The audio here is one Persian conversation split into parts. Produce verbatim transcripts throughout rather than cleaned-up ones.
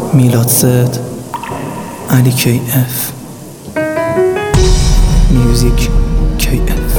میلاد زد، علی کی اف، میوزیک کی اف.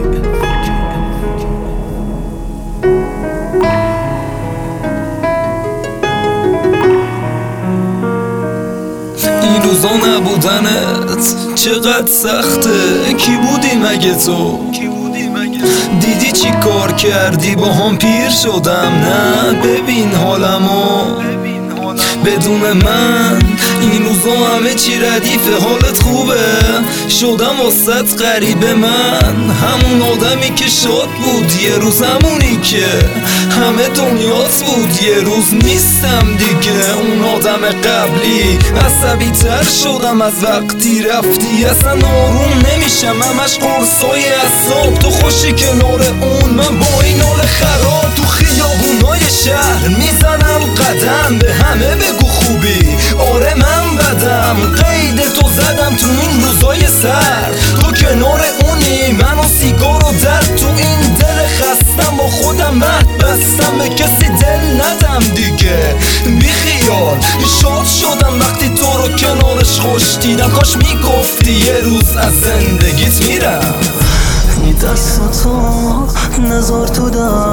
این روزا نبودنت چقدر سخته. کی بودی مگه تو؟ دیدی چی کار کردی با هم پیر شدم. نه ببین حالمو بدون من این روزا همه چی ردیفه. حالت خوبه؟ شدم واسط غریبه من، همون آدمی که شاد بود یه روز، همونی که همه دنیات بود یه روز نیستم دیگه. اون آدم قبلی عصبی تر شدم از وقتی رفتی. اصلا آروم نمیشم، همش قرصای اعصاب. تو خوشی کنار اون، من با این حال خراب تو خیابونای شهر میزنم قدم. به همه بگو خوبی، آره من بدم. قید تو زدم تو این روزای سر، تو کنار اونی، من و سیگار و درد. تو این دل خستم با خودم مهد بستم، به کسی دل ندم دیگه. بی خیال شاد شدم وقتی تو رو کنارش خوش دیدم. کاش میگفتی یه روز از زندگیت میرم. این دستاتو نذار تو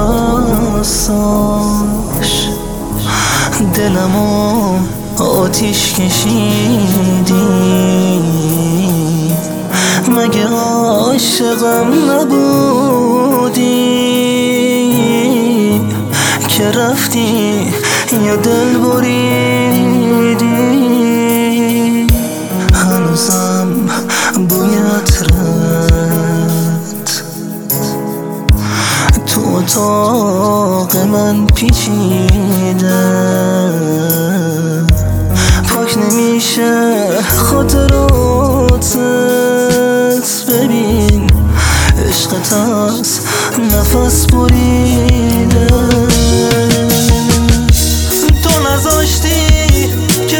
دستاش، دلمو آتیش کشیدی. مگه عاشقم نبودی که رفتی یا دل بریدی؟ هنوزم بوی عطرت تو اتاق من پیچیده. پاک نمیشه خاطراتت، ببین عشقت از نفس بریده. تو نذاشتی که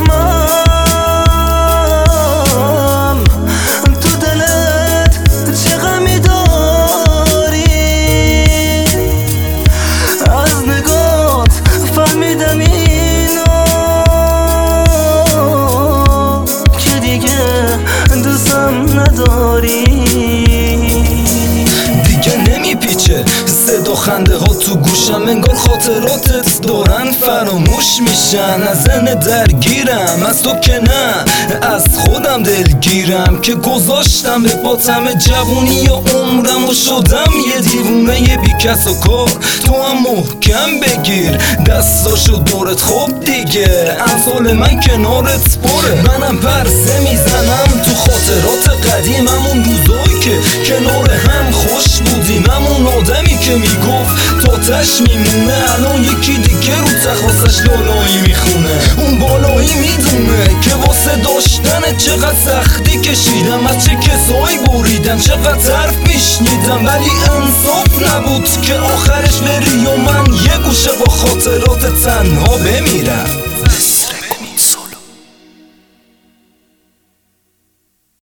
بفهمم تو دلت چه غمی داری. از نگات فهمیدم اینو که دیگه دوستم نداری. دیگه نمیپیچه صدا خنده ها تو گوشم، انگار خاطراتت دارن فراموش میشن. از زن درگیرم، از تو که نه، از خودم دلگیرم که گذاشتم به پاتم جوونی یا عمرم و شدم یه دیوونه یه بی کس و کار. تو هم محکم بگیر دستاشو دورت، خب دیگه امثال من کنارت پره. منم پرسه میزنم تو خاطرات قدیمم، اون روزایی که کنار هم خوش بودیم. همون آدمی که میگفت تاتش میمونه، الان یکی دیگه رو تخواستش لالایی میخونه. اون بالایی میدونه که واسه داشتن چقدر سختی کشیدم، از چه کسایی بریدم، چقدر حرف میشنیدم، ولی انصاف نبود که آخرش بری و من یه گوشه با خاطرات تنها بمیرم.